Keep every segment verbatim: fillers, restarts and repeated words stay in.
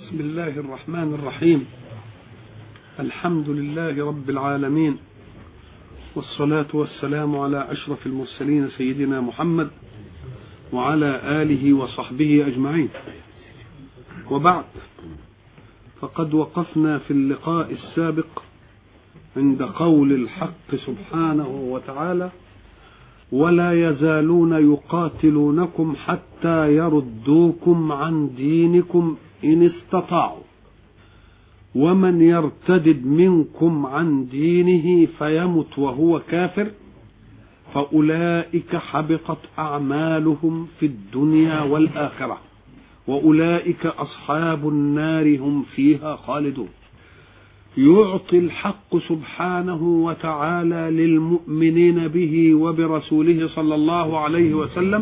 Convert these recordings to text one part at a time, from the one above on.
بسم الله الرحمن الرحيم. الحمد لله رب العالمين، والصلاة والسلام على أشرف المرسلين سيدنا محمد وعلى آله وصحبه أجمعين، وبعد، فقد وقفنا في اللقاء السابق عند قول الحق سبحانه وتعالى: ولا يزالون يقاتلونكم حتى يردوكم عن دينكم إن استطاعوا ومن يرتدد منكم عن دينه فيمت وهو كافر فأولئك حبطت أعمالهم في الدنيا والآخرة وأولئك أصحاب النار هم فيها خالدون. يعطي الحق سبحانه وتعالى للمؤمنين به وبرسوله صلى الله عليه وسلم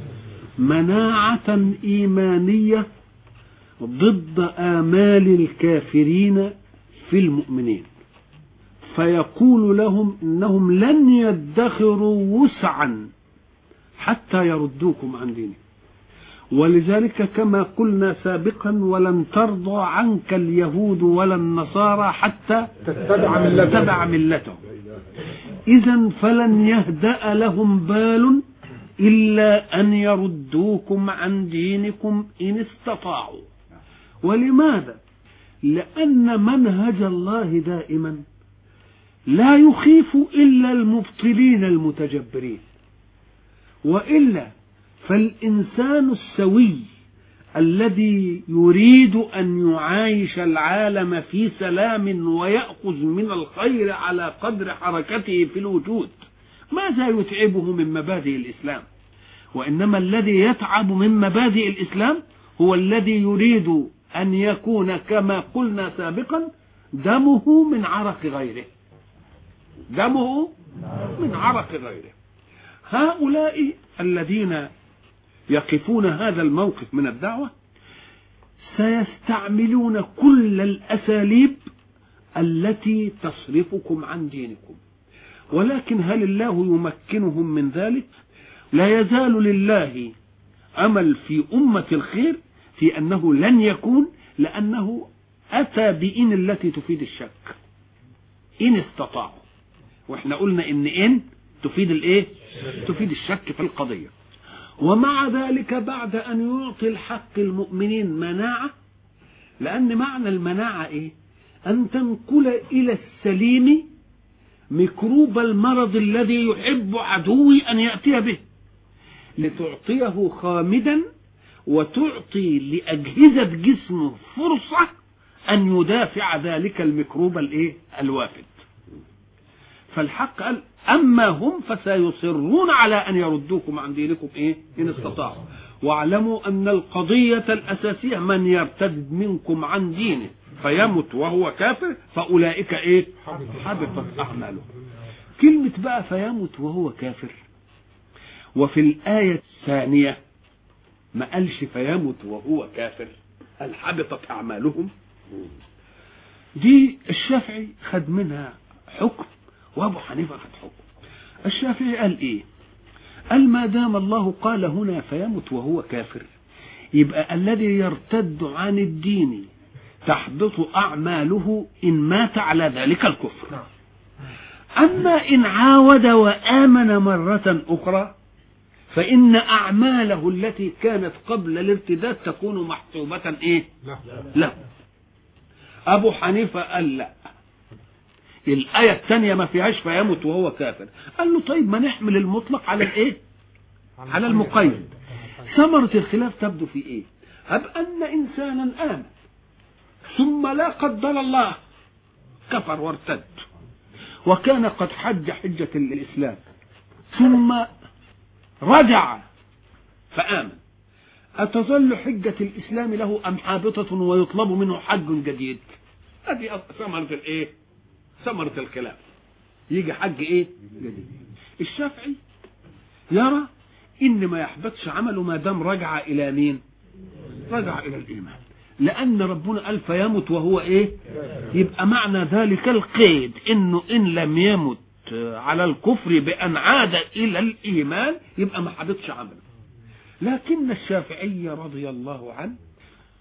مناعة إيمانية ضد آمال الكافرين في المؤمنين، فيقول لهم إنهم لن يدخروا وسعا حتى يردوكم عن دينكم، ولذلك كما قلنا سابقا: ولن ترضى عنك اليهود ولا النصارى حتى تتبع ملتهم, ملتهم. إذن فلن يهدأ لهم بال إلا أن يردوكم عن دينكم إن استطاعوا. ولماذا؟ لأن منهج الله دائما لا يخيف إلا المبطلين المتجبرين، وإلا فالإنسان السوي الذي يريد أن يعايش العالم في سلام ويأخذ من الخير على قدر حركته في الوجود ماذا يتعبه من مبادئ الإسلام؟ وإنما الذي يتعب من مبادئ الإسلام هو الذي يريد أن يكون كما قلنا سابقا دمه من عرق غيره، دمه من عرق غيره. هؤلاء الذين يقفون هذا الموقف من الدعوة سيستعملون كل الأساليب التي تصرفكم عن دينكم، ولكن هل الله يمكنهم من ذلك؟ لا يزال لله أمل في أمة الخير في أنه لن يكون، لأنه أتى بإن التي تفيد الشك، إن استطاعوا، وإحنا قلنا إن إن تفيد الإيه؟ تفيد الشك في القضية. ومع ذلك بعد أن يعطي الحق المؤمنين مناعة، لأن معنى المناعة إيه؟ أن تنقل إلى السليم ميكروب المرض الذي يحب عدوي أن يأتي به، لتعطيه خامدا وتعطي لأجهزة جسمه فرصة أن يدافع ذلك الميكروب الإيه؟ الوافد. فالحق قال: أما هم فسيصرون على أن يردوكم عن دينكم إيه؟ إن استطاعوا. واعلموا أن القضية الأساسية: من يرتد منكم عن دينه فيمت وهو كافر فأولئك إيه؟ حبطت أعماله. كلمة بقى فيمت وهو كافر، وفي الآية الثانية ما قالش فيمت وهو كافر، قال حبطت أعمالهم. دي الشافعي خد منها حكم وابو حنيفه خد حكم. الشافعي قال ايه؟ قال ما دام الله قال هنا فيمت وهو كافر، يبقى الذي يرتد عن الدين تحبط اعماله ان مات على ذلك الكفر. اما ان عاود وامن مره اخرى فان اعماله التي كانت قبل الارتداد تكون محسوبه ايه؟ لا. ابو حنيفه قال لا، الآية الثانية ما فيهاش فيمت وهو كافر. قال له طيب ما نحمل المطلق على الايه؟ على المقيد. ثمرة الخلاف تبدو في ايه؟ هب ان انسانا آمن ثم لا قدر الله كفر وارتد، وكان قد حج حجة الإسلام ثم رجع فآمن، أتظل حجة الإسلام له أم حابطة ويطلب منه حج جديد؟ هذه ثمرة الايه؟ ثمرة الخلاف. يجي حج ايه؟ جديد. الشافعي يرى ان ما يحبطش عمله ما دام رجع الى مين؟ رجع الى الايمان، لان ربنا قال فيمت وهو ايه؟ يبقى معنى ذلك القيد انه ان لم يمت على الكفر بان عاد الى الايمان يبقى ما حبطش عمله. لكن الشافعي رضي الله عنه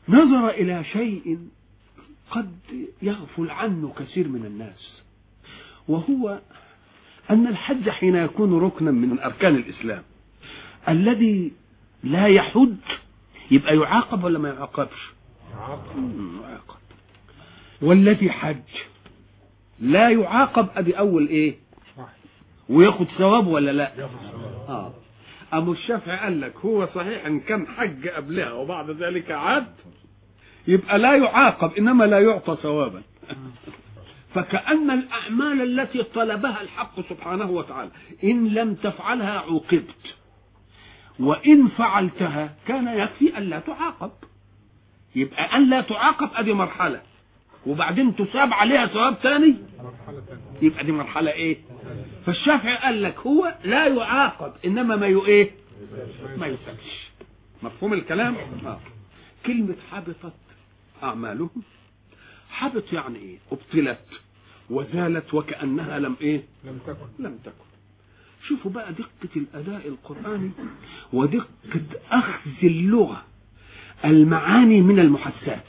نظر إلى شيء قد يغفل عنه كثير من الناس، وهو أن الحج حين يكون ركنا من أركان الإسلام الذي لا يحج يبقى يعاقب ولا ما يعاقبش؟ يعاقب. والذي حج لا يعاقب، أدي أول إيه؟ وياخد ثواب ولا لا؟ آه. أبو الشافعي قال لك هو صحيح إن كان حج قبلها وبعد ذلك عاد يبقى لا يعاقب إنما لا يعطى ثوابا. فكأن الأعمال التي طلبها الحق سبحانه وتعالى إن لم تفعلها عوقبت، وإن فعلتها كان يكفي أن لا تعاقب. يبقى أن لا تعاقب أدي مرحلة، وبعدين تساب عليها ثواب ثاني، يبقى دي مرحلة إيه؟ فالشافعي قال لك هو لا يعاقب إنما ما يؤيه ما يسابش. مفهوم الكلام؟ آه. كلمة حبطت أعمالهم، حبط يعني إيه؟ ابطلت وزالت وكأنها لم إيه؟ لم تكن. لم تكن. شوفوا بقى دقة الأداء القرآني ودقة أخذ اللغة المعاني من المحسات.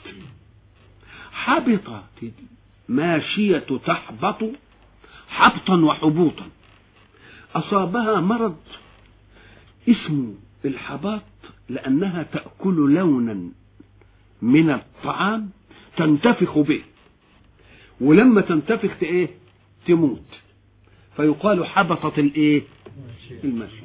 حبطت ماشية تحبط حبطا وحبوطا، أصابها مرض اسمه الحباط لأنها تأكل لونا من الطعام تنتفخ به، ولما تنتفخ ايه؟ تموت، فيقال حبطت الايه؟ الماشية.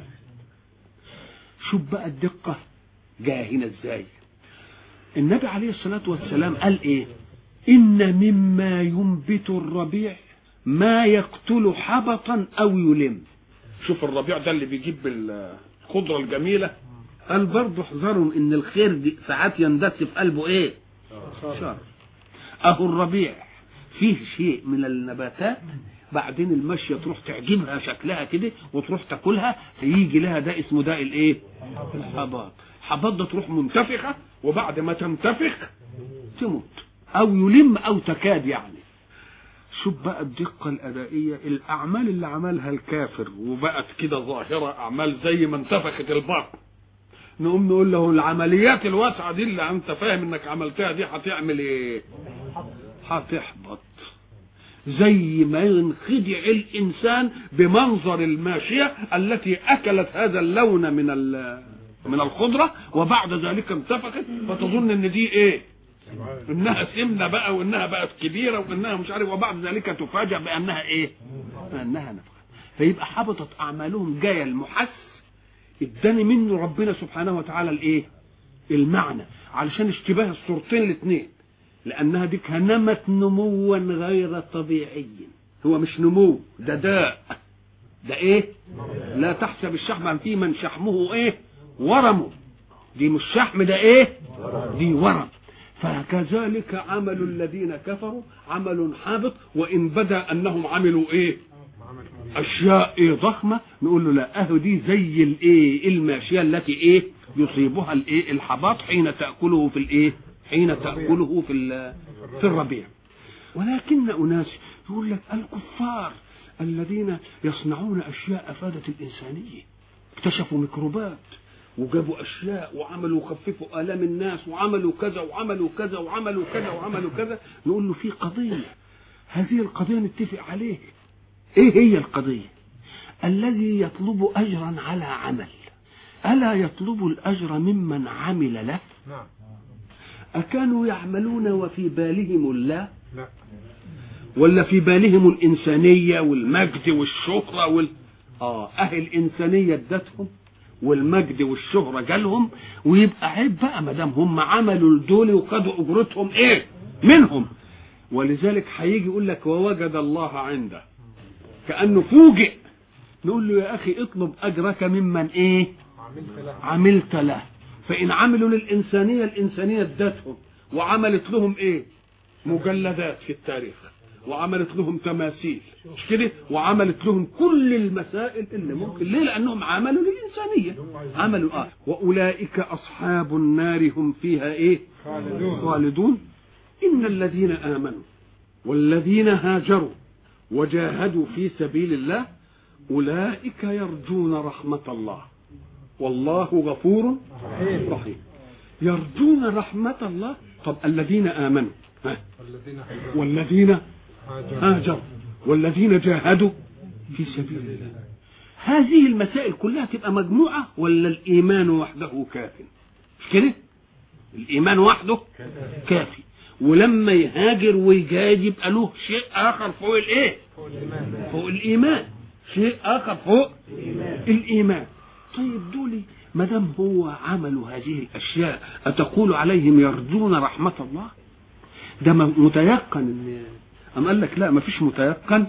شوف بقى الدقة جاء هنا ازاي. النبي عليه الصلاة والسلام قال ايه؟ إن مما ينبت الربيع ما يقتل حبطا أو يلم. شوف الربيع ده اللي بيجيب الخضرة الجميلة، قال برضه احذروا إن الخير دي ساعات يندس في قلبه إيه؟ شر. أهو الربيع فيه شيء من النباتات بعدين المشية تروح تعجبها شكلها كده وتروح تاكلها، فيجي لها ده اسمه داء الإيه؟ الحباط. الحباط ده تروح منتفخة وبعد ما تنتفخ تموت أو يلم أو تكاد يعني. شوف بقى الدقة الأدائية، الأعمال اللي عملها الكافر وبقت كده ظاهرة أعمال زي ما انتفخت البطن، نقوم نقول له العمليات الواسعة دي اللي أنت فاهم إنك عملتها دي هتعمل إيه؟ هتحبط. زي ما ينخدع الإنسان بمنظر الماشية التي أكلت هذا اللون من من الخضرة وبعد ذلك انتفخت، فتظن إن دي إيه؟ انها سمنه بقى وانها بقت كبيره وانها مش عارف، وبعد ذلك تفاجأ بانها ايه؟ بانها نفخه. فيبقى حبطت اعمالهم جايه المحس اداني منه ربنا سبحانه وتعالى الايه؟ المعنى، علشان اشتباه الصورتين الاثنين، لانها دي نمت نموا غير طبيعي. هو مش نمو، ده داء. ده ايه؟ لا تحسب الشحم فيه من شحمه ايه؟ ورمه. دي مش شحم، ده ايه؟ دي ورم. فكذلك عمل الذين كفروا عمل حابط، وإن بدا أنهم عملوا إيه؟ أشياء إيه ضخمة، نقول له لا، أهو دي زي الإيه؟ الماشية التي إيه؟ يصيبها الإيه؟ الحباط حين تأكله في الإيه؟ حين تأكله في في الربيع. ولكن أناس يقول لك الكفار الذين يصنعون أشياء أفادت الإنسانية، اكتشفوا ميكروبات وجابوا أشياء وعملوا خففوا آلام الناس وعملوا كذا وعملوا كذا وعملوا كذا وعملوا كذا، نقول له في قضية، هذه القضية نتفق عليه. إيه هي القضية؟ الذي يطلب أجرا على عمل ألا يطلب الأجر ممن عمل له؟ أكانوا يعملون وفي بالهم الله؟ ولا في بالهم الإنسانية والمجد والشهرة وال... آه أهل الإنسانية ادتهم والمجد والشهرة جالهم، ويبقى عيب بقى ما دام هم عملوا الدول وخدوا اجرتهم ايه منهم. ولذلك هيجي يقول لك ووجد الله عنده، كأنه فوجئ. نقول له يا اخي اطلب اجرك ممن ايه؟ عملت له. فان عملوا للانسانيه، الانسانيه ادتهم وعملت لهم ايه؟ مجلدات في التاريخ، وعملت لهم تماثيل مش كده، وعملت لهم كل المسائل اللي ممكن. ليه؟ لانهم عملوا للانسانيه، عملوا اه واولئك اصحاب النار هم فيها ايه؟ خالدون. خالدون. ان الذين امنوا والذين هاجروا وجاهدوا في سبيل الله اولئك يرجون رحمه الله والله غفور رحيم. يرجون رحمة الله. طب الذين آمنوا ها؟ والذين هاجروا والذين جاهدوا في سبيل الله. هذه المسائل كلها تبقى مجموعة ولا الإيمان وحده كافٍ؟ مش كده؟ الإيمان وحده كافي، ولما يهاجر ويجاهد يبقى له شيء آخر فوق الإيه؟ فوق الإيمان، شيء آخر فوق الإيمان. طيب دول ما دام هو عملوا هذه الأشياء أتقول عليهم يرجون رحمة الله؟ ده متيقن إن أم قال لك لا ما فيش متيقن،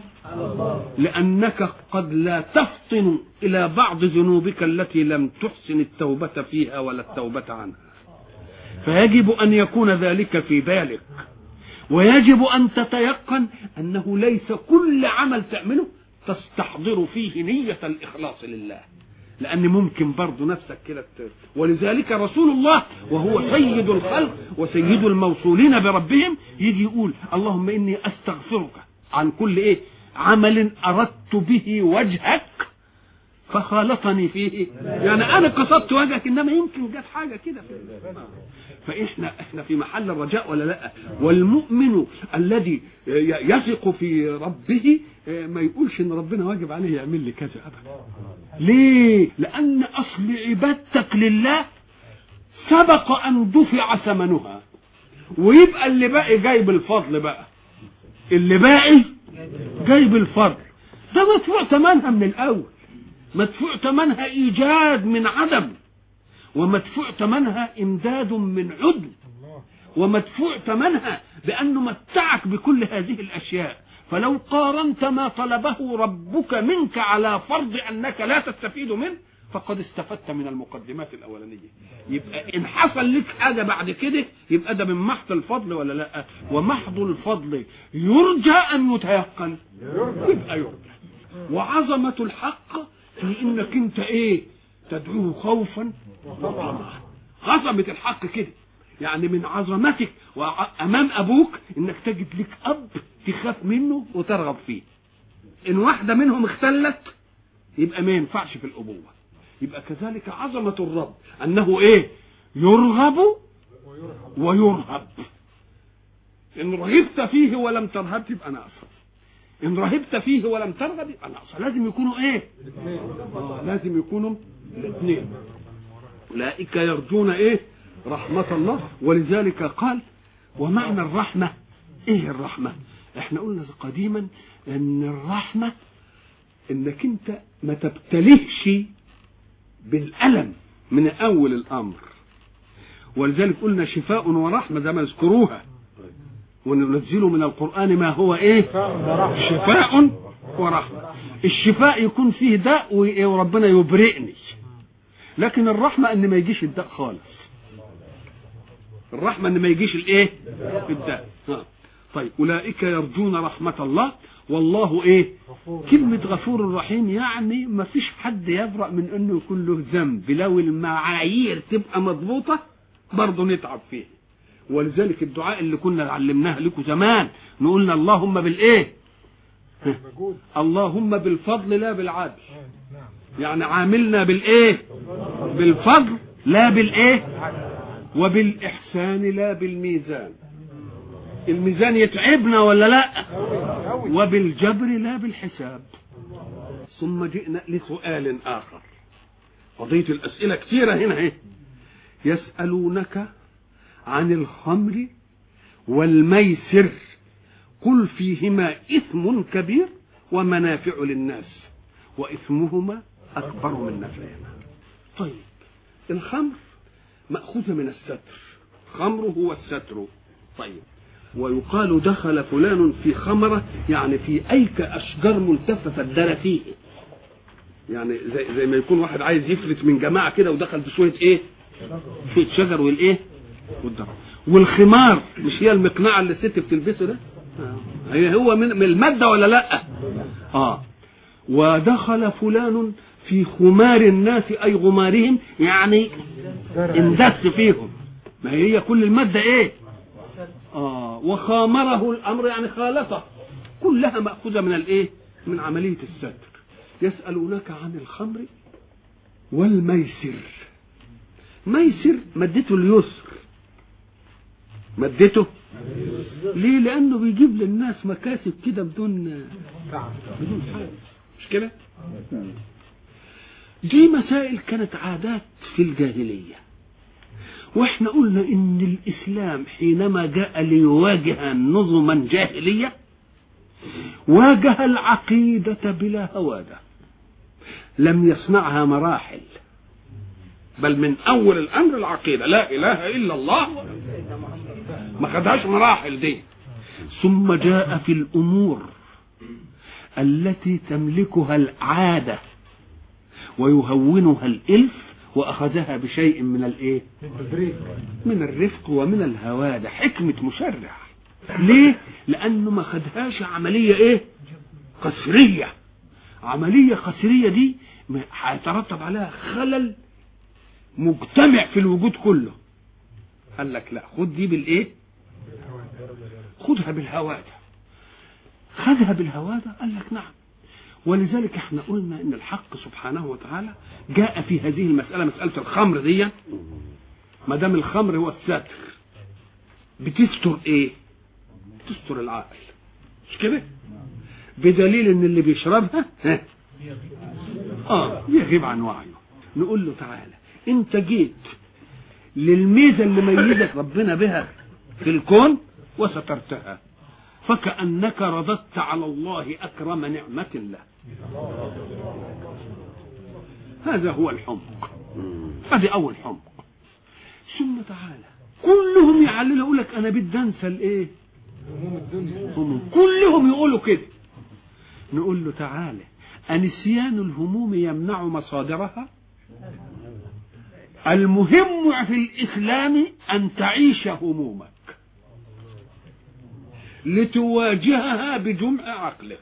لأنك قد لا تفطن إلى بعض ذنوبك التي لم تحسن التوبة فيها ولا التوبة عنها، فيجب أن يكون ذلك في بالك، ويجب أن تتيقن أنه ليس كل عمل تعمله تستحضر فيه نية الإخلاص لله، لأن ممكن برضو نفسك كده. ولذلك رسول الله وهو سيد الخلق وسيد الموصولين بربهم يجي يقول اللهم إني أستغفرك عن كل إيه عمل أردت به وجهك فخالطني فيه، يعني أنا قصدت وجهك إنما يمكن جت حاجة كده. فإحنا إحنا في محل الرجاء ولا لا؟ والمؤمن الذي يثق في ربه ما يقولش إن ربنا واجب عليه يعمل لي كذا أبدا. ليه؟ لأن أصل عبادتك لله سبق أن دفع ثمنها، ويبقى اللي باقي جايب الفضل بقى، اللي باقي جايب الفضل، ده مدفوع ثمنها من الأول، مدفوع ثمنها إيجاد من عدم، ومدفوع ثمنها إمداد من عدل، ومدفوع ثمنها بأنه متعك بكل هذه الأشياء. فلو قارنت ما طلبه ربك منك على فرض أنك لا تستفيد منه فقد استفدت من المقدمات الأولانية. يبقى إن حصل لك حاجة بعد كده يبقى ده من محض الفضل ولا لا؟ ومحض الفضل يرجى أن يتيقن، يبقى يرجى. وعظمة الحق في إنك أنت إيه تدعوه خوفا وطمعا. عظمة الحق كده، يعني من عظمتك وأمام أبوك إنك تجد لك أب تخاف منه وترغب فيه. إن واحدة منهم اختلت يبقى ما ينفعش في الأبوة. يبقى كذلك عظمة الرب أنه إيه يرغب ويرهب. إن رهبت فيه ولم ترهب تبقى ناقصة، إن رهبت فيه ولم ترغب يبقى ناقصة. لازم يكونوا إيه؟ آه لازم يكونوا الاثنين. أولئك يرجون إيه؟ رحمة الله. ولذلك قال ومعنى الرحمة إيه الرحمة؟ إحنا قلنا قديما أن الرحمة إنك أنت ما تبتلهش بالألم من أول الأمر، ولذلك قلنا شفاء ورحمة زي ما يذكروها، وننزل من القرآن ما هو إيه؟ شفاء ورحمة. الشفاء يكون فيه داء وربنا يبرئني، لكن الرحمة إن ما يجيش الداء خالص. الرحمة إن ما يجيش الإيه؟ الداء. طيب أولئك يرجون رحمة الله والله إيه؟ كلمة غفور رحيم، يعني ما فيش حد يبرأ من إنه يكون له ذنب لو المعايير تبقى مضبوطة برضه نتعب فيه. ولذلك الدعاء اللي كنا علمناه لكم زمان نقولنا اللهم بالإيه؟ اللهم بالفضل لا بالعدل، يعني عاملنا بالإيه؟ بالفضل لا بالإيه؟ وبالإحسان لا بالميزان. الميزان يتعبنا ولا لا؟ وبالجبر لا بالحساب. ثم جئنا لسؤال آخر، قضية الأسئلة كثيرة هنا اهي. يسألونك عن الخمر والميسر قل فيهما إثم كبير ومنافع للناس وإثمهما أكبر من نفعهما. طيب الخمر مأخوذة من الستر، خمر هو الستر. طيب ويقال دخل فلان في خمرة، يعني في أيك أشجار ملتفة فدر فيه، يعني زي, زي ما يكون واحد عايز يفلت من جماعة كده ودخل في شوية إيه؟ شوية شجر والإيه؟ والدر. والخمار مش هي المقنعة اللي الست بتلبسه ده؟ هي هو من المادة ولا لأ؟ آه. ودخل فلان في خمار الناس أي غمارهم، يعني اندس فيهم. ما هي كل المادة إيه؟ آه. وخامره الأمر يعني خالطه، كلها مأخوذة من الإيه؟ من عملية الستر. يسألونك عن الخمر والميسر. ميسر مدته اليسر، مدته ليه؟ لانه بيجيب للناس مكاسب كده بدون بدون حاجه، مش كده؟ دي مسائل كانت عادات في الجاهليه، واحنا قلنا ان الاسلام حينما جاء ليواجه نظما جاهليه واجه العقيده بلا هواده، لم يصنعها مراحل، بل من اول الامر العقيده لا اله الا الله، ما خدهاش مراحل دي. ثم جاء في الامور التي تملكها العاده ويهونها الالف واخذها بشيء من الايه؟ من الرفق ومن الهواده، حكمه مشرع. ليه؟ لانه ما خدهاش عمليه ايه؟ قسريه. عمليه قسريه دي هيترتب عليها خلل مجتمع في الوجود كله. قال لك لا، خد دي بالايه؟ خدها بالهواده. خدها بالهواده، قال لك نعم. ولذلك احنا قلنا ان الحق سبحانه وتعالى جاء في هذه المساله، مساله الخمر دي، ما دام الخمر هو الستر، بتستر ايه؟ بتستر العقل، مش كده؟ بدليل ان اللي بيشربها ها اه يغيب عن وعيه. نقول له تعالى، انت جيت للميزه اللي ميزك ربنا بها في الكون وسترتها، فكأنك رددت على الله أكرم نعمة له. هذا هو الحمق، هذا أول حمق. ثم تعالى كلهم يعللوا يقول لك أنا بدي أنسى الإيه؟ هموم. كلهم يقولوا كده. نقول له تعالى، أنسيان الهموم يمنع مصادرها؟ المهم في الإسلام أن تعيش همومك لتواجهها بجمع عقلك.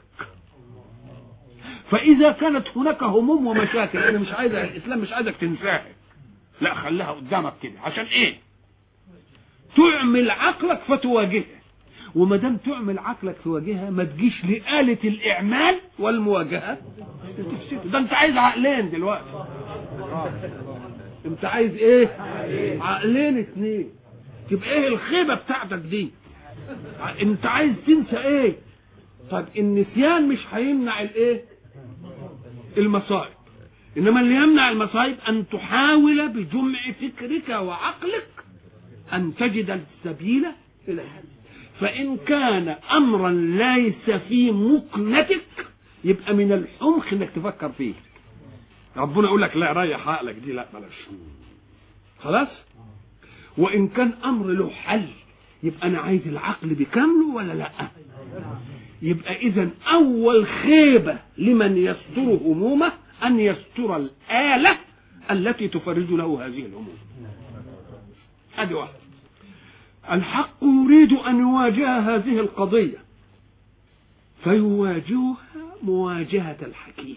فإذا كانت هناك هموم ومشاكل أنا مش عايز، الإسلام مش عايزك تنساها، لا خليها قدامك كده. عشان إيه؟ تعمل عقلك فتواجهها. وما دام تعمل عقلك تواجهها ما تجيش لآلة الإعمال والمواجهة وتفسده. ده أنت عايز عقلين دلوقتي. أنت عايز إيه؟ عقلين اتنين. تبقى إيه الخيبة بتاعتك دي؟ انت عايز تنسى ايه؟ طيب النسيان مش هيمنع الايه؟ المصائب. انما اللي يمنع المصائب ان تحاول بجمع فكرك وعقلك ان تجد السبيل الى الحل. فان كان امرا ليس في مكنتك يبقى من الحمق انك تفكر فيه. ربنا يقول لك لا ريح عقلك دي، لا بلاش خلاص. وان كان امر له حل يبقى انا عايز العقل بكامله ولا لا؟ يبقى اذا اول خيبه لمن يستر همومه ان يستر الاله التي تفرج له هذه الهموم. ادي واحد. الحق يريد ان يواجه هذه القضيه فيواجهها مواجهه الحكيم،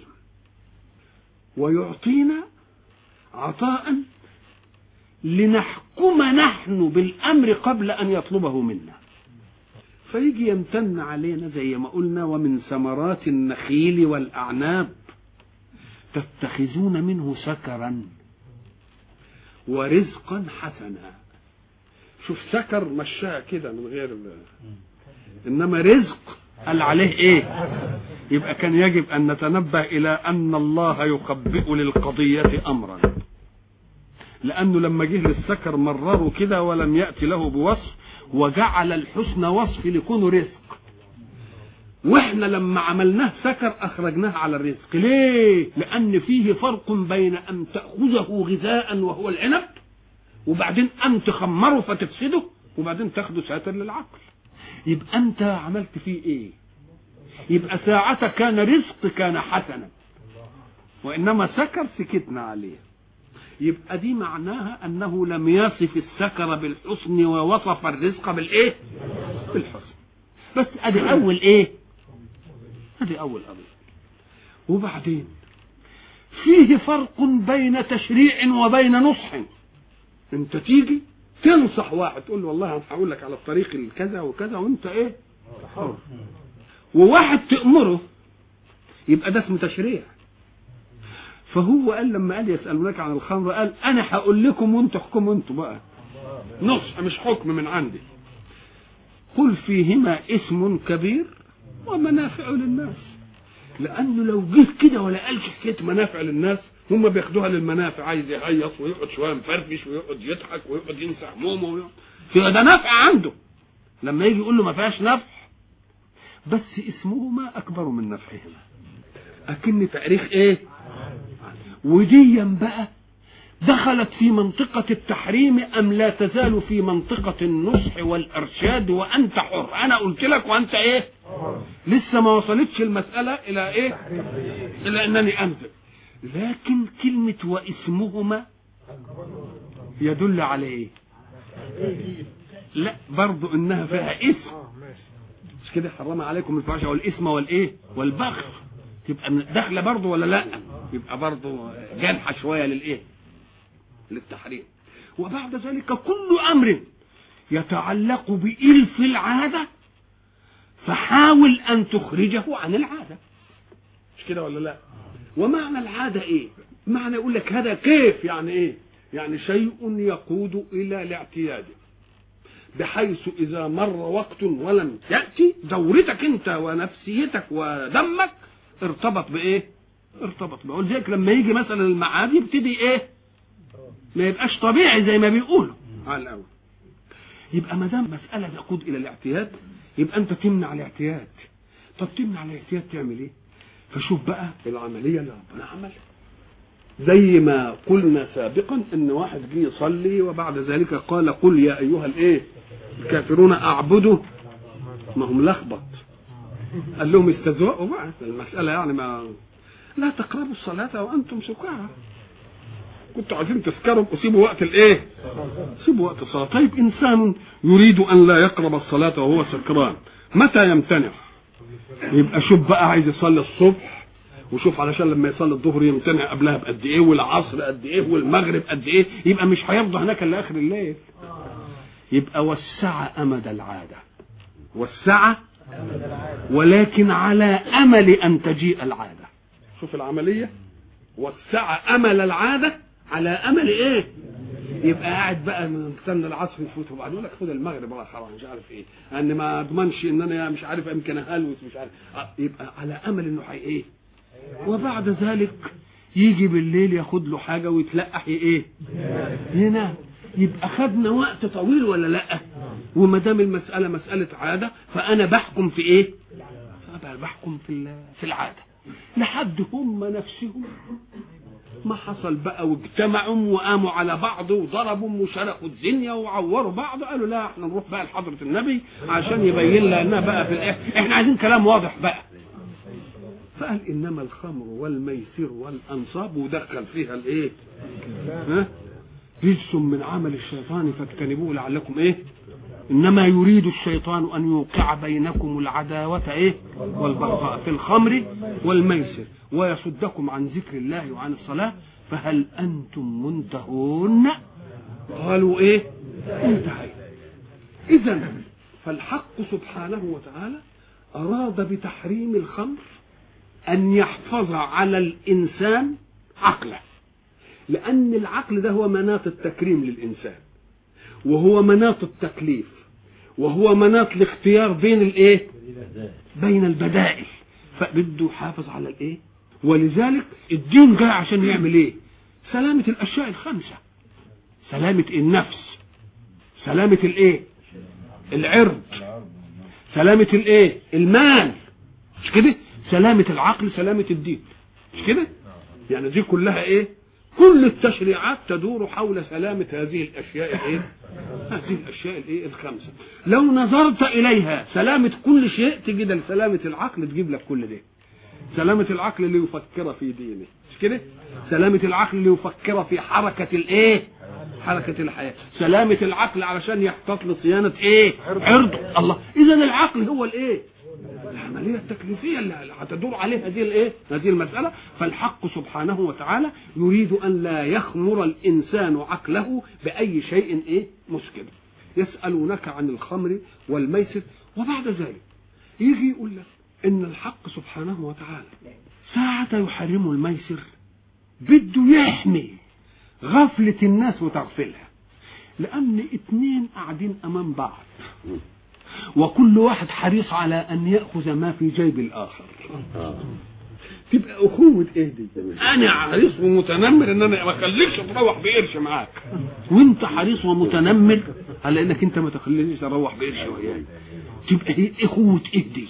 ويعطينا عطاء لنحكم نحن بالأمر قبل أن يطلبه منا. فيجي يمتن علينا زي ما قلنا: ومن ثمرات النخيل والأعناب تتخذون منه سكرا ورزقا حسنا. شوف سكر مشاها كده من غير، إنما رزق قال عليه إيه؟ يبقى كان يجب أن نتنبه إلى أن الله يخبئ للقضية أمرا، لأنه لما جه للسكر مرره كده ولم يأتي له بوصف، وجعل الحسن وصف ليكون رزق. واحنا لما عملناه سكر أخرجناه على الرزق. ليه؟ لأن فيه فرق بين أن تأخذه غذاء وهو العنب، وبعدين أن تخمره فتفسده، وبعدين تاخده ساتر للعقل. يبقى أنت عملت فيه إيه؟ يبقى ساعة كان رزق كان حسنا، وإنما سكر سكتنا عليه. يبقى دي معناها أنه لم يصف السكر بالحسن ووصف الرزق بالإيه؟ بالحسن. بس أدي أول إيه؟ أدي أول أمر. وبعدين فيه فرق بين تشريع وبين نصح. أنت تيجي تنصح واحد تقول له والله أنا هقول لك على الطريق الكذا وكذا وأنت إيه؟ حر. وواحد تأمره، يبقى ده اسمه تشريع. فهو قال لما قال يسألونك عن الخمر قال انا هقول لكم وانتوا احكموا انتوا بقى، نصح مش حكم من عندي. قل فيهما اسم كبير ومنافع للناس. لانه لو جه كده ولا قالش حكايه منافع للناس، هم بياخدوها للمنافع، عايز يهيص ويقعد شويه مفرفش ويقعد يضحك ويقعد ينسى همومه ويقعد في ده نفع عنده. لما يجي يقول له ما فيهاش نفع، بس اسمهما اكبر من نفعهما، اكن تاريخ ايه. وديا بقى دخلت في منطقة التحريم ام لا تزال في منطقة النصح والارشاد وانت حر. انا قلت لك وانت ايه، لسه ما وصلتش المسألة الى ايه، الى انني انزل. لكن كلمة واسمهما يدل على ايه؟ لا برضو انها فيها اسم، مش كده حرم عليكم الفحش والاسم والايه والبغي، تبقى داخله برضو ولا لا؟ يبقى برضو جانحه شويه للايه، للتحريم. وبعد ذلك كل امر يتعلق بإلف العاده فحاول ان تخرجه عن العاده، مش كده ولا لا؟ ومعنى العاده ايه؟ معنى يقول لك هذا كيف، يعني ايه؟ يعني شيء يقود الى الاعتياد، بحيث اذا مر وقت ولم ياتي دورتك انت ونفسيتك ودمك ارتبط بايه؟ ارتبط بقول ذلك لما يجي مثلا الميعاد يبتدي ايه؟ ما يبقاش طبيعي زي ما بيقولوا على الاول. يبقى ما دام مساله تقود الى الاعتياد يبقى انت تمنع الاعتياد. طب تمنع الاعتياد تعمل ايه؟ فشوف بقى العمليه اللي ربنا عملها. زي ما قلنا سابقا ان واحد جه يصلي وبعد ذلك قال قل يا ايها الايه الكافرون اعبدوا، ما هم لخبط، قال لهم استذوقوا بقى المساله، يعني ما لا تقربوا الصلاه وانتم سكارى، كنتوا عايزين تسكروا وسيبوا وقت الايه، سيبوا وقت الصلاه. طيب انسان يريد ان لا يقرب الصلاه وهو سكران متى يمتنع؟ يبقى شوف بقى عايز يصلي الصبح، وشوف علشان لما يصلي الظهر يمتنع قبلها بقد ايه، والعصر قد ايه، والمغرب قد ايه، يبقى مش هيفضى هناك الا اخر الليل. يبقى وسع امد العاده، وسع ولكن على امل ان تجيء العاده. شوف العمليه، وسع امل العاده على امل ايه؟ يبقى قاعد بقى مستنى العصر يفوت وبعد يقول لك خد المغرب ولا خلاص مش عارف ايه، ان ما اضمنش ان انا مش عارف يمكن اهلوس مش عارف، يبقى على امل انه حي ايه. وبعد ذلك يجي بالليل ياخد له حاجه ويتلقح ايه هنا، يبقى خدنا وقت طويل ولا لا؟ وما دام المساله مساله عاده فانا بحكم في ايه؟ فانا بحكم في في العاده لحد هم نفسهم ما حصل بقى واجتمعوا وقاموا على بعض وضربوا وشرقوا الدنيا وعوروا بعض، قالوا لا احنا نروح بقى لحضره النبي عشان يبين لنا بقى في الاخر احنا عايزين كلام واضح بقى. فقال انما الخمر والميسر والانصاب ودخل فيها الايه؟ ها؟ رجس من عمل الشيطان فاجتنبوه لعلكم ايه؟ انما يريد الشيطان ان يوقع بينكم العداوه ايه؟ والبغضاء في الخمر والميسر ويصدكم عن ذكر الله وعن الصلاه فهل انتم منتهون؟ قالوا ايه؟ انتهينا. اذا فالحق سبحانه وتعالى اراد بتحريم الخمر ان يحفظ على الانسان عقله، لان العقل ده هو مناط التكريم للانسان، وهو مناط التكليف، وهو مناط الاختيار بين الايه؟ بين البدائل، فبده يحافظ على الايه؟ ولذلك الدين جاي عشان يعمل ايه؟ سلامة الاشياء الخمسة، سلامة النفس، سلامة الايه؟ العرض، سلامة الايه؟ المال، مش كده؟ سلامة العقل، سلامة الدين، مش كده؟ يعني دي كلها ايه؟ كل التشريعات تدور حول سلامة هذه الاشياء الايه؟ هذه الاشياء الايه؟ الخمسة. لو نظرت اليها سلامة كل شيء تجد سلامة العقل تجيب لك كل ده. سلامة العقل اللي يفكر في دينه، مش كده؟ سلامة العقل اللي يفكر في حركة الايه؟ حركة الحياة. سلامة العقل علشان يحتاط لصيانة ايه؟ عرضه. الله، اذا العقل هو الايه؟ العملية التكليفية اللي هتدور عليها هذه الايه؟ هذه المسألة. فالحق سبحانه وتعالى يريد ان لا يخمر الانسان عقله باي شيء ايه؟ مسكر. يسألونك عن الخمر والميسر، وبعد ذلك يجي يقول لك ان الحق سبحانه وتعالى ساعة يحرم الميسر بده يحمي غفلة الناس وتغفلها، لأن اتنين قاعدين أمام بعض وكل واحد حريص على أن يأخذ ما في جيب الآخر. تبقى أخوة إيه دي؟ أنا حريص ومتنمر إن أنا ما أخليكش تروح بقرش معاك، وأنت حريص ومتنمر على إنك أنت ما تخلينيش أروح بقرش وياك. تبقى هي أخوة إيه دي؟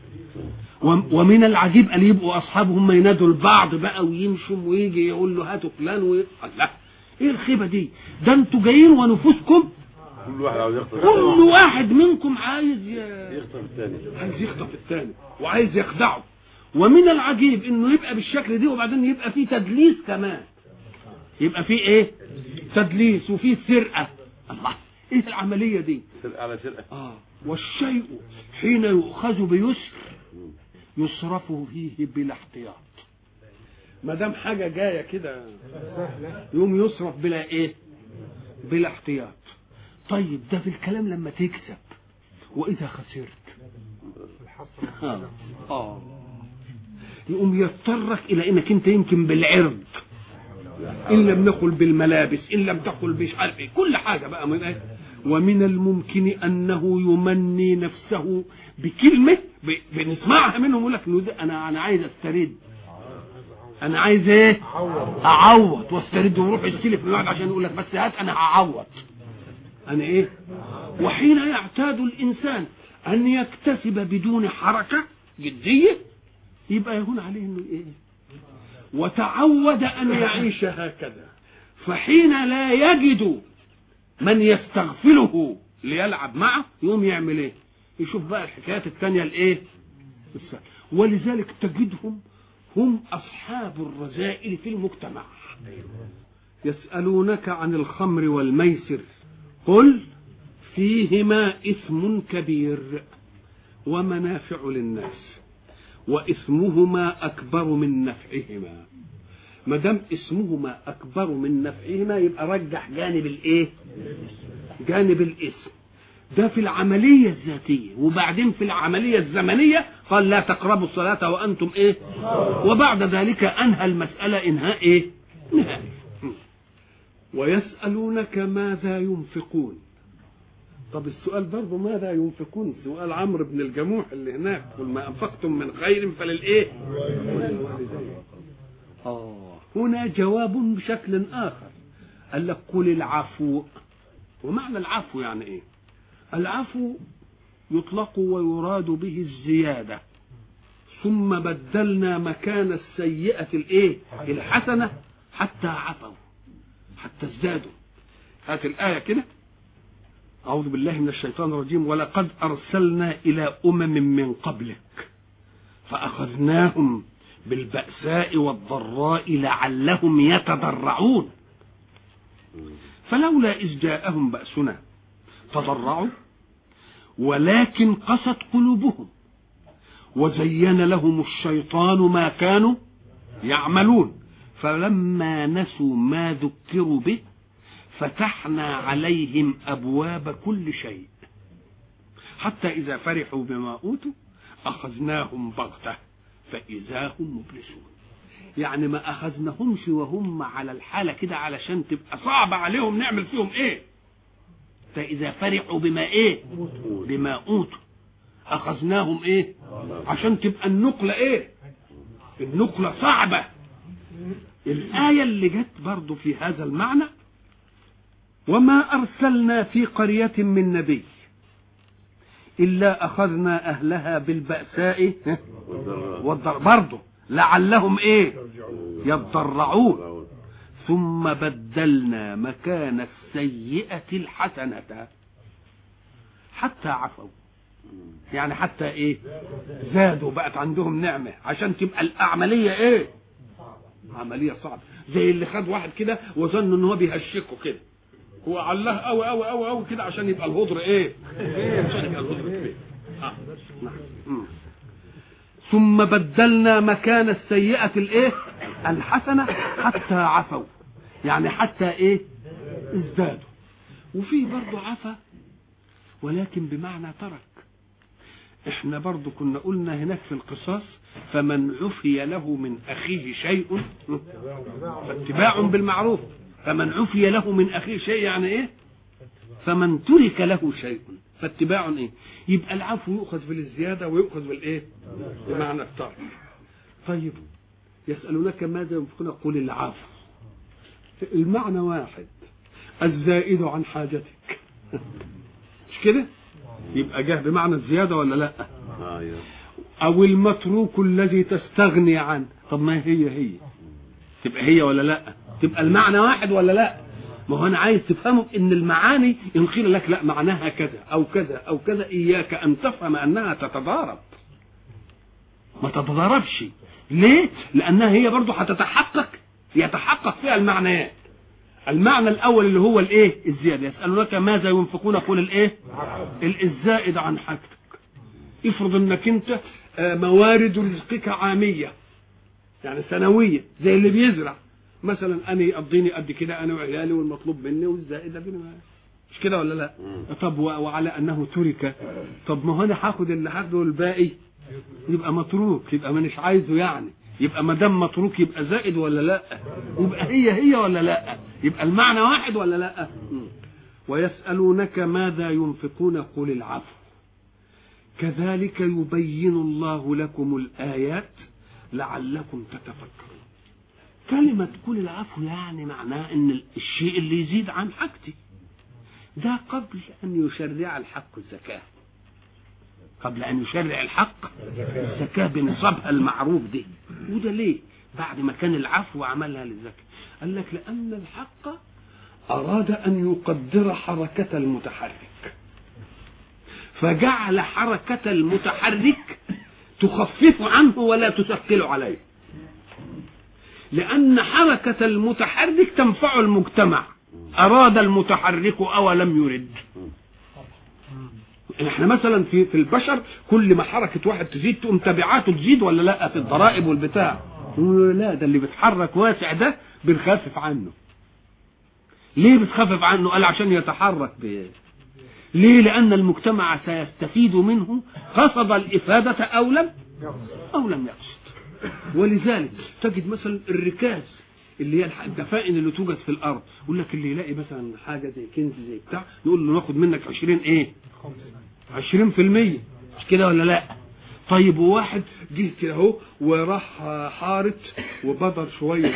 ومن العجيب أن يبقوا أصحابهم ما ينادوا البعض بقى ويمشوا ويجي يقول له هاتوا فلان وي... لا، إيه الخيبة دي؟ ده أنتوا جايين ونفوسكم كل واحد عاوز يخطف، كل واحد منكم عايز ي... يخطف الثاني، عايز يخطف الثاني وعايز يخدعه. ومن العجيب انه يبقى بالشكل دي، وبعدين يبقى فيه تدليس كمان، يبقى فيه ايه؟ تدليس وفيه سرقة. الله، ايه العملية دي؟ سرقة على سرقة. اه والشيء حين يؤخذ بيسر يصرف فيه بلا احتياط. ما دام حاجة جاية كده يوم يصرف بلا ايه؟ بلا احتياط. طيب ده في الكلام لما تكسب، واذا خسرت اه اه يقوم يضطرك الى انك انت يمكن بالعرض، ان لم نقل بالملابس، ان لم تقل مش عارف ايه، كل حاجه بقى من ايه. ومن الممكن انه يمني نفسه بكلمه بنسمعها منهم، يقول لك انا انا عايز استرد، انا عايز ايه؟ اعوض واسترد، ويروح يستلف من واحد عشان يقول لك بس هات انا هعوض انا ايه. وحين يعتاد الانسان ان يكتسب بدون حركه جديه يبقى يهون عليه انه ايه؟ وتعود ان يعيش هكذا، فحين لا يجد من يستغفله ليلعب معه يقوم يعمل ايه؟ يشوف بقى الحكايات الثانيه الايه؟ ولذلك تجدهم هم اصحاب الرذائل في المجتمع. يسألونك عن الخمر والميسر قل فيهما إثم كبير ومنافع للناس وإثمهما أكبر من نفعهما. ما دام اسمهما أكبر من نفعهما يبقى رجح جانب الإيه؟ جانب الإثم ده في العملية الذاتية. وبعدين في العملية الزمنية قال لا تقربوا الصلاة وأنتم إيه؟ وبعد ذلك أنهى المسألة إنهاء إيه؟ نهائي. ويسألونك ماذا ينفقون. طب السؤال برضه ماذا ينفقون سؤال عمرو بن الجموح اللي هناك، قل ما أنفقتم من خير فللإيه؟ آه هنا جواب بشكل آخر، قال لك قل العفو. ومعنى العفو يعني إيه؟ العفو يطلق ويراد به الزيادة، ثم بدلنا مكان السيئة الإيه؟ الحسنة حتى عفوا حتى ازدادوا. هات الآية كده، أعوذ بالله من الشيطان الرجيم ولقد أرسلنا إلى أمم من قبلك فأخذناهم بالبأساء والضراء لعلهم يتضرعون فلولا إذ جاءهم بأسنا تضرعوا ولكن قست قلوبهم وزين لهم الشيطان ما كانوا يعملون فلما نسوا ما ذكروا به فتحنا عليهم أبواب كل شيء حتى إذا فرحوا بما أوتوا أخذناهم بغتة فإذا هم مبلسون. يعني ما أخذناهمش وهم على الحالة كده علشان تبقى صعب عليهم نعمل فيهم إيه. فإذا فرحوا بما إيه؟ بما أوتوا أخذناهم إيه؟ عشان تبقى النقلة إيه؟ النقلة صعبة. الآية اللي جت برضو في هذا المعنى وما أرسلنا في قرية من نبي إلا أخذنا أهلها بالبأساء والضراء برضو لعلهم إيه يتضرعون ثم بدلنا مكان السيئة الحسنة حتى عفوا. يعني حتى إيه زادوا بقت عندهم نعمة عشان تبقى العملية إيه عملية صعبة. زي اللي خد واحد كده وظن ان هو بيهشكه كده هو علاه قوي قوي قوي قوي كده عشان يبقى الهضر ايه عشان يبقى الهضر كبير. آه. نعم. ثم بدلنا مكان السيئة الايه الحسنة حتى عفوا. يعني حتى ايه ازدادوا. وفي برضو عفا ولكن بمعنى ترك. احنا برضو كنا قلنا هناك في القصاص فمن عفي له من اخيه شيء فاتباع بالمعروف. فمن عفي له من اخيه شيء يعني ايه؟ فمن ترك له شيء فاتباع ايه؟ يبقى العفو يؤخذ بالزياده ويؤخذ بالايه؟ بمعنى الترك. طيب يسالونك ماذا ينفقون قل العفو. المعنى واحد، الزائد عن حاجتك مش كده؟ يبقى جه بمعنى الزياده ولا لا؟ او المتروك الذي تستغني عنه. طب ما هي هي تبقى هي ولا لا؟ تبقى المعنى واحد ولا لا؟ ما هو انا عايز تفهمه ان المعاني ان قيل لك لا معناها كذا او كذا او كذا اياك ان تفهم انها تتضارب. ما تتضاربش. ليه؟ لانها هي برضه هتتحقق يتحقق فيها المعنيات. المعنى الاول اللي هو الايه؟ الزياده. يسالونك ماذا ينفقون قل الايه؟ الزائد عن حاجتك. افرض انك انت موارد رزقك عاميه يعني سنويه زي اللي بيزرع مثلا، انا يقضيني قد كده انا وعيالي والمطلوب مني والزائد ده مش كده ولا لا؟ طب وعلى انه ترك، طب ما هو انا هاخد اللي هاخده الباقي يبقى متروك، يبقى مانيش عايزه يعني، يبقى ما دام متروك يبقى زائد ولا لا؟ يبقى هي هي ولا لا؟ يبقى المعنى واحد ولا لا؟ ويسألونك ماذا ينفقون قل العفو كذلك يبين الله لكم الآيات لعلكم تتفكرون. كلمة قل العفو يعني معناه ان الشيء اللي يزيد عن حاجتي ده قبل ان يشرع الحق الزكاة، قبل ان يشرع الحق الزكاة بنصابها المعروف دي. وده ليه؟ بعد ما كان العفو عملها للزكاة. قال لك لان الحق اراد ان يقدر حركة المتحرك فجعل حركة المتحرك تخفف عنه ولا تثقل عليه، لأن حركة المتحرك تنفع المجتمع. أراد المتحرك أو لم يرد. احنا مثلا في في البشر كل ما حركة واحد تزيد تقوم تبعاته تزيد ولا لا؟ في الضرائب والبتاع لا، ده اللي بيتحرك واسع ده بنخفف عنه. ليه بتخفف عنه؟ قال عشان يتحرك ب... ليه؟ لأن المجتمع سيستفيد منه قصد الإفادة أو لم أو لم يقصد. ولذلك تجد مثلا الركاز اللي هي الدفائن اللي توجد في الأرض، يقول لك اللي يلاقي مثلا حاجة زي كنز زي بتاع نقول له ناخد منك عشرين إيه؟ عشرين في المية مش كده ولا لا؟ طيب وواحد جه كده اهو وراح حارت وبذر شوية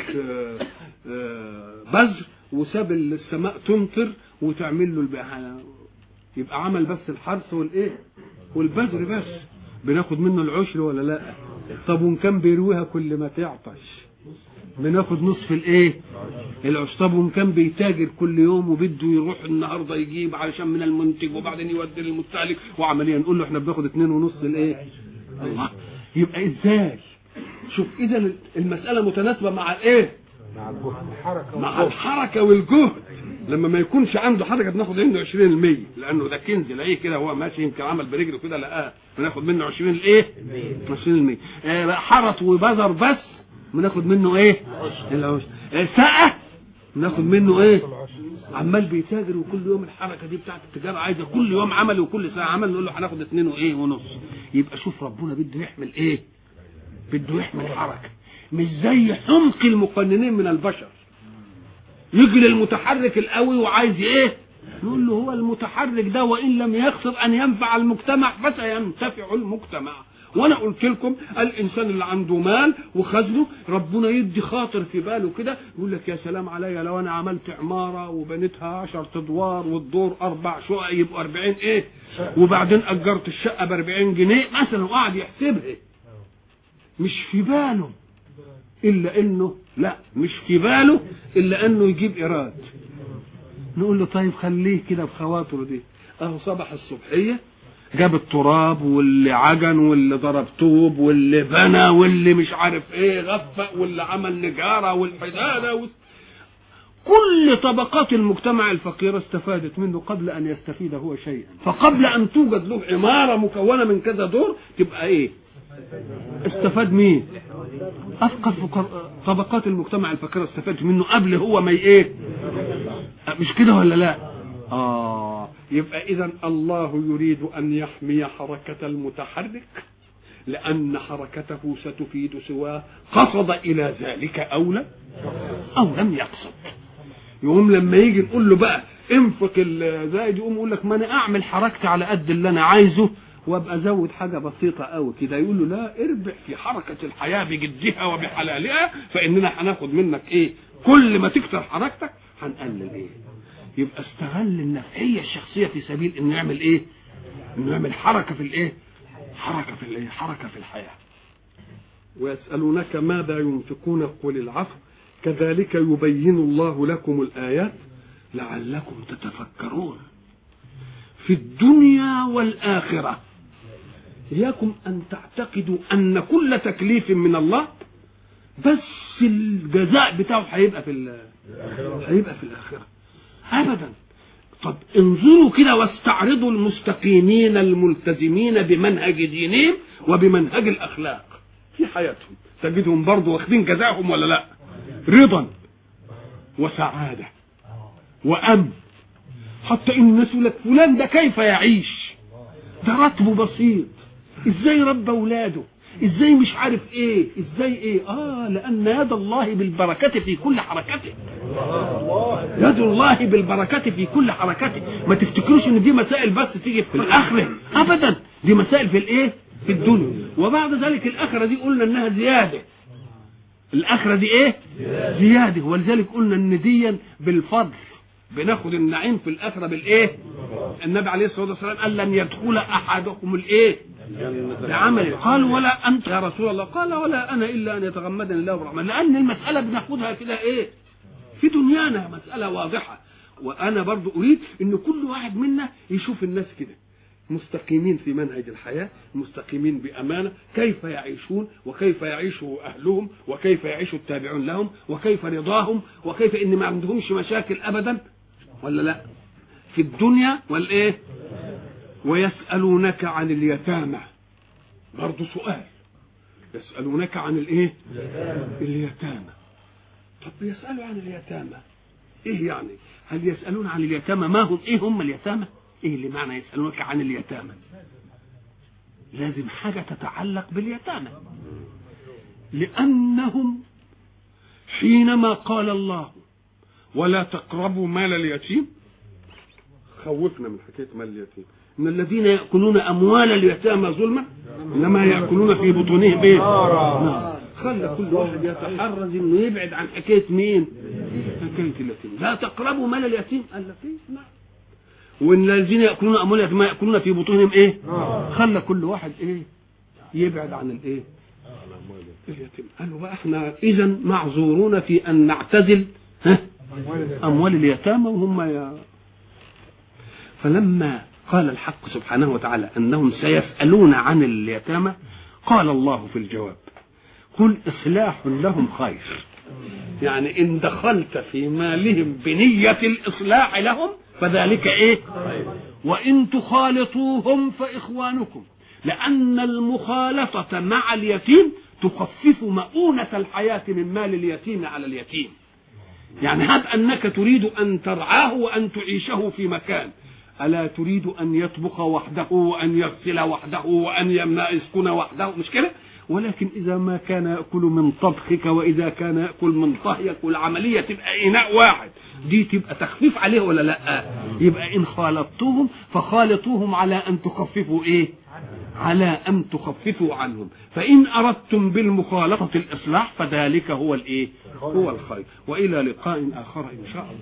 بذر وساب السماء تمطر وتعمل له البحانة، يبقى عمل بس الحرث والايه والبذر بس، بناخد منه العشر ولا لا؟ طب وان كان بيرويها كل ما تعطش بناخد نصف الايه العشر. طب وان كان بيتاجر كل يوم وبده يروح النهارده يجيب علشان من المنتج وبعدين يودي للمستهلك وعمليا نقول له احنا بناخد اتنين ونص الايه. الله، يبقى ازاي؟ شوف اذا المساله متناسبه مع الايه؟ مع الحركه مع الحركه والجهد. لما ما يكونش عنده حركه بناخد منه عشرين بالمية لانه ده كنز لاقيه كده هو ماشي يمكن عمل برجله كده لقاه بناخد منه عشرين الايه عشرين بالمية. آه حرط وبذر بس بناخد منه ايه العشر. آه سقه بناخد منه ايه؟ عمال بيتاجر وكل يوم الحركه دي بتاعت التجاره عايزه كل يوم عمل وكل ساعه عمل نقول له هناخد اتنين وايه ونص. يبقى شوف ربنا بده يحمل ايه؟ بده يحمل حركه، مش زي حمق المقننين من البشر يجي للمتحرك القوي وعايز ايه؟ نقول له هو المتحرك ده وان لم يقصد ان ينفع المجتمع فسينتفع المجتمع. وانا قلت لكم الانسان اللي عنده مال وخزنه ربنا يدي خاطر في باله كده يقول لك يا سلام عليا لو انا عملت عماره وبنيتها عشرة ادوار والدور اربع شقق يبقوا اربعين ايه، وبعدين اجرت الشقه ب اربعين جنيه مثلا وقعد يحسبها. مش في باله الا انه لا مش في باله الا انه يجيب ايراد. نقول له طيب خليه كده بخواطره دي. اهو صبح الصبحيه جاب التراب واللي عجن واللي ضرب طوب واللي بنى واللي مش عارف ايه غفق واللي عمل نجاره والحداده و... كل طبقات المجتمع الفقيره استفادت منه قبل ان يستفيد هو شيئا. فقبل ان توجد له عماره مكونه من كذا دور تبقى ايه؟ استفاد مين؟ افقر طبقات المجتمع الفقيره استفادت منه قبل هو ما ايه؟ مش كده ولا لا؟ اه يبقى إذن الله يريد أن يحمي حركة المتحرك لأن حركته ستفيد سواه قصد إلى ذلك أو لا أو لم يقصد. يقوم لما يجي نقول له بقى انفق الزائد يقوم يقول لك ما أنا أعمل حركتي على قد اللي أنا عايزه وابقى ازود حاجه بسيطه قوي كده. يقول له لا، اربح في حركه الحياه بجدها وبحلالها، فاننا هناخد منك ايه؟ كل ما تكثر حركتك هنقلل ايه؟ يبقى استغل النفعيه الشخصيه في سبيل انه يعمل ايه؟ انه يعمل حركه في الايه؟ حركه في الايه؟ حركه في الحياه. ويسالونك ماذا ينفقون قل العفو كذلك يبين الله لكم الايات لعلكم تتفكرون في الدنيا والاخره. إياكم أن تعتقدوا أن كل تكليف من الله بس الجزاء بتاعه هيبقى في هيبقى في الآخرة أبدا. طب انظروا كده واستعرضوا المستقيمين الملتزمين بمنهج دينهم وبمنهج الأخلاق في حياتهم، تجدهم برضو واخدين جزاءهم ولا لا؟ رضا وسعادة وأمن. حتى إن الناس يقول لك فلان ده كيف يعيش؟ ده راتبه بسيط، ازاي ربى اولاده، ازاي مش عارف ايه، ازاي ايه. اه لان يد الله بالبركه في كل حركته. يد الله بالبركه في كل حركته. ما تفتكروش ان دي مسائل بس تيجي في الاخره، ابدا، دي مسائل في الايه؟ في الدنيا. وبعد ذلك الاخره دي قلنا انها زياده. الاخره دي ايه؟ زياده. ولذلك قلنا ان دي بالفضل بناخد النعيم في الاخره بالايه؟ النبي عليه الصلاه والسلام قال لن يدخل احدكم الايه؟ بعمل. قال ولا انت يا رسول الله؟ قال ولا انا الا ان يتغمدني الله برحمه. لان المساله بناخدها كده ايه؟ في دنيانا مساله واضحه. وانا برضو اريد ان كل واحد منا يشوف الناس كده مستقيمين في منهج الحياه، مستقيمين بامانه، كيف يعيشون وكيف يعيش اهلهم وكيف يعيش التابعون لهم وكيف رضاهم وكيف ان ما عندهمش مشاكل ابدا ولا لا في الدنيا والايه. ويسألونك عن اليتامى، برضو سؤال، يسألونك عن الايه؟ اليتامى. طب يسألوا عن اليتامى ايه يعني؟ هل يسألون عن اليتامى ما هم؟ ايه هم اليتامى؟ ايه اللي معنى يسألونك عن اليتامى؟ لازم حاجة تتعلق باليتامى، لأنهم حينما قال الله ولا تقربوا مال اليتيم خوفنا من حكاية مال اليتيم. ان الذين ياكلون اموال اليتامى ظلما انما ياكلون في بطونهم ايه؟ نار. خلى كل واحد يتحرز انه يبعد عن حكايه مين؟ حكايه اليتيم. لا تقربوا مال اليتيم قال لك ايه؟ نعم. وان الذين ياكلون اموال اليتامى ياكلون في بطونهم ايه؟ خلى كل واحد ايه؟ يبعد عن الايه؟ اليتيم. قالوا بقى احنا اذا معذورون في ان نعتزل ها اموال اليتامى وهم يا. فلما قال الحق سبحانه وتعالى أنهم سيسألون عن اليتامى قال الله في الجواب قل إصلاح لهم خير. يعني إن دخلت في مالهم بنية الإصلاح لهم فذلك إيه؟ وإن تخالطوهم فإخوانكم، لأن المخالطة مع اليتيم تخفف مؤونة الحياة من مال اليتيم على اليتيم. يعني هب أنك تريد أن ترعاه وأن تعيشه في مكان، ألا تريد أن يطبخ وحده وأن يغسل وحده وأن يسكن وحده، مش كده؟ ولكن إذا ما كان يأكل من طبخك وإذا كان يأكل من طهيك والعملية تبقى إناء واحد، دي تبقى تخفيف عليه ولا لا؟ يبقى إن خالطوهم فخالطوهم على أن تخففوا إيه؟ على أن تخففوا عنهم. فإن أردتم بالمخالطة الإصلاح فذلك هو الإيه؟ هو الخير. وإلى لقاء آخر إن شاء الله.